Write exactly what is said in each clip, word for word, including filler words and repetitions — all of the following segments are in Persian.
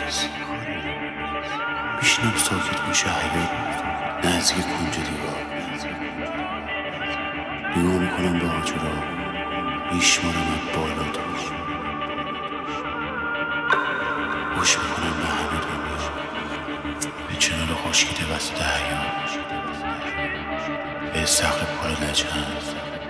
کسی. میشنم ساکت میشه حیات نزدیک کنج دیوار، نگاه میکنم به آجرا، میشمارم از بالا تا گوش میکنم به همه دنیا، به چنان خشکیده وسط حیات، به استخر پار لجهز.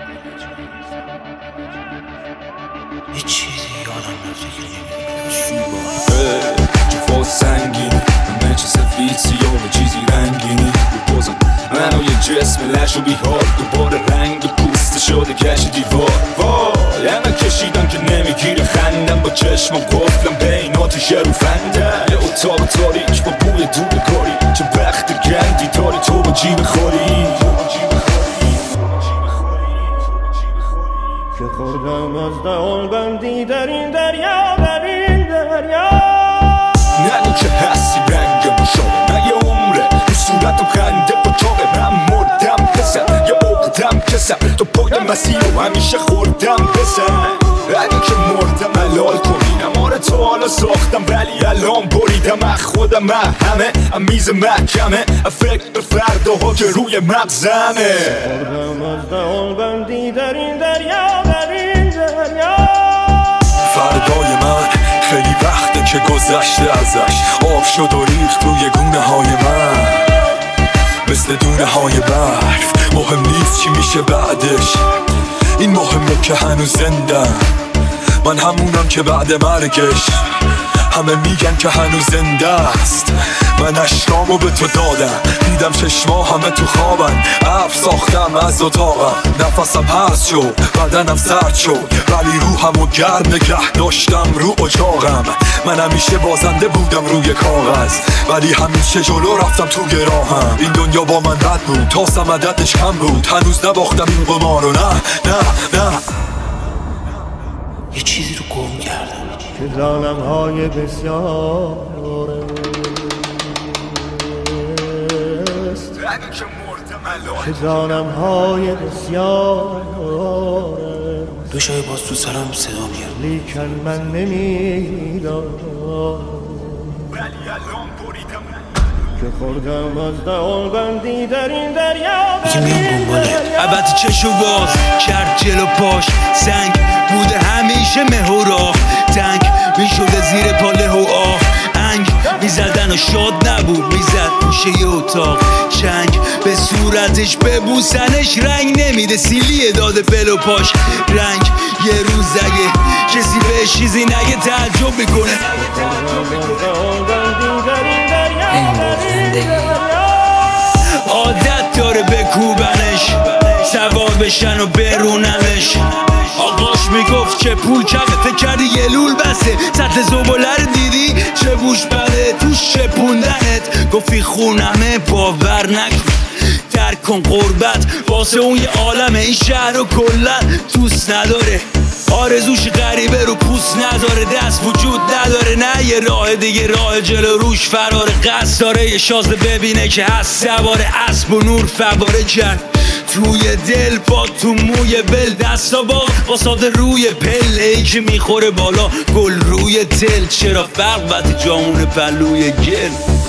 یه چیزی یادم رفته که نمیدونم چی باید جفا سنگینی همه چه سفید سیاه و چیزی رنگینی بپازم منو یه جسم لش و بیحال، دوباره رنگ پوست شده کش دیوار. وای همه کشیدم که نمیگیره خندم، با چشمم قفلم بین آتیش رو فندم. یه اتاق تاریک با بوی دود کاری، چه وقت گندی داری تو با جیب خوری که خوردم از دهان بندی در این دریا، در این دریا. نگو که هستی رنگم شده، نه یه عمره رو صورتم خنده با تاقه. من مردم پسر یا اقدم کسم، تو پای مسیر رو همیشه خوردم بسن. اگه که مردم حلال کنی، نماره تو حالا ساختم ولی الان بریدم از خودم. من همه امیز محکمه، فکر به فرداها که روی مغزمه. خوردم از دهان بندی در این دریا، در این دریا. فردای من خیلی وقته که گذشته ازش، آب شد و ریخت روی گونه های من مثل دونه های برف. مهم نیست چی میشه بعدش، این مهمه که هنوز زندم. من همونم که بعد مرگش همه میگن که هنوز زنده است. من اشکامو به تو دادم، دیدم چشما همه تو خوابن. ابر ساختم از اتاقم، نفسم هست شد بدنم سرد شد، ولی روحمو گرم نگه داشتم رو اجاقم. من همیشه بازنده بودم روی کاغذ، ولی همیشه جلو رفتم تو گراهم. این دنیا با من بد بود، تاسم عددش کم بود، هنوز نباختم این قمارو. نه نه نه یه چیزی رو گم کردم که ظالم های بسیار است، که ظالم های بسیار است. دو شای باز تو سرم صدا میاد، لیکن من نمیدانم که خوردم از دهان بندی در این دریا، میگه میام دنباله. البته چشو باز کرد جلو پاش، سنگ بوده همیشه مه و راه، تنگ میشده زیر پاله و آه. انگ میزدن و شاد نبود، میزد پوشه یه اتاق چنگ، به صورتش ببوسنش رنگ نمیده، سیلیه داده پل و پاش رنگ. یه روز اگه کسی به چیزی نگه تعجب میکنه. عادت داره بکوبنش، سوار بشن و برونمش. آقاش میگفت چه پول کمه، فکر کردی یه لول بسته. سطل زباله رو دیدی چه بوش بده توش چپوندنت. گفتی خونمه باور نکن، درک کن قربت واسه اون یه عالمه. این شهر رو کلن دوست نداره، آرزوش غریبه رو پوست نداره، دست وجود نداره. نه یه راه دیگه راه جلو روش فراره، قصد داره یه شازده ببینه که هست سواره اسب و نور فواره کرد توی دل. با تو موی بل دستا با واساده روی پل، ای که میخوره بالا گل روی تل. چرا فرق وقتی جامون پلوی گل